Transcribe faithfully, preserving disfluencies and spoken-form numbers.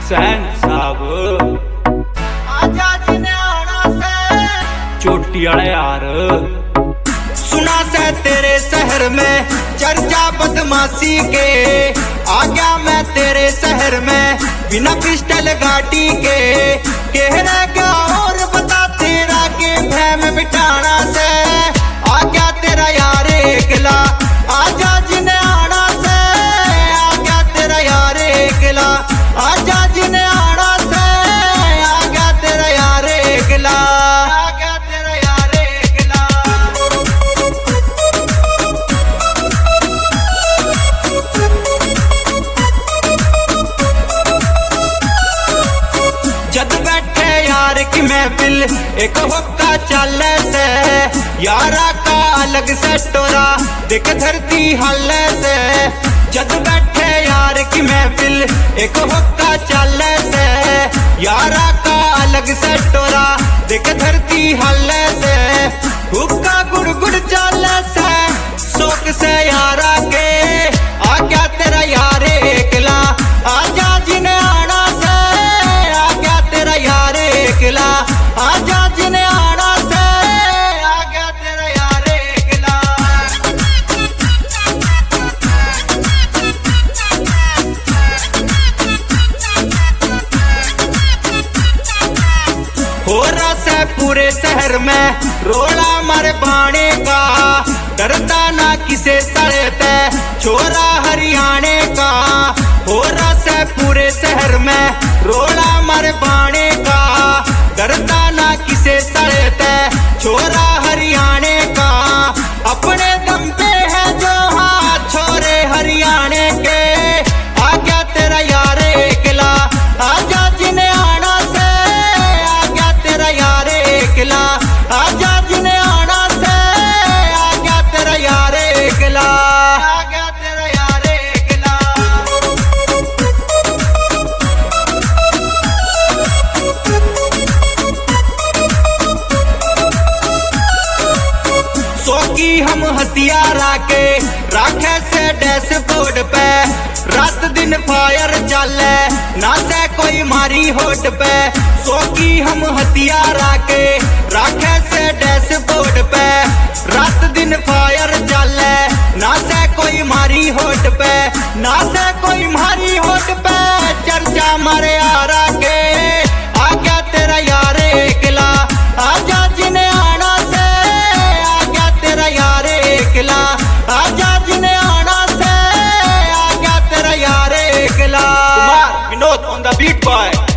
सहन साहब आजा जिने आना से चोटी वाले यार सुना से तेरे शहर में चर्चा बदमाशी के आ गया मैं तेरे शहर में बिना पिस्टल गाड़ी के कह रहा क्या और बता तेरा के भैम बिठाना से आ गया तेरा यार एकला आजा जिने आना से आ गया तेरा यार एकला आजा जिने आना से आ गया तेरा यार एकला आ गया तेरा यार एकला जद बैठे यार की महफिल एक हुक्का चले से यारा का अलग से टोरा देख धरती हल से जद बैठे यार की महफिल एक हुक्का चले से यारा का अलग से टोरा देख धरती हल से हुक्का गुड़ गुड़ चले से शौक से यारा के आ गया तेरा यार एकला आजा जिने आना से आ गया तेरा यार एकला आजा जिने आना से आ गया तेरा यार एकला हो रहा से पूरे शहर में रोला मर बाणे का डरता ना किसे सड़ते छोरा हरियाणे का हो रहा से पूरे शहर में रोला मर बाणे का डरता ना किसे सड़ते छोरा हरियाणे का अपने दम पे है जो हाथ छोरे हरियाणे के आ गया तेरा यार एकला आजा जिने आना से आ गया तेरा यार एकला आजा जिने आना से आ गया तेरा यार एकला आ गया तेरा यार एकला सो की हम हथियारा के राखे से डैशबोर्ड पे रात दिन फायर चले ना से कोई मारी होट पे सो की हम हथियारा के राखे से डैशबोर्ड पे रात दिन फायर चले ना से कोई मारी होट पे ना से कोई मारी होट पे चर्चा मारे आरा के आ गया तेरा यार एकला आजा जिने आना से आ गया तेरा यार एकला आजा जिने आना से आ गया तेरा यार एकला Kumar Vinod on the beat boy.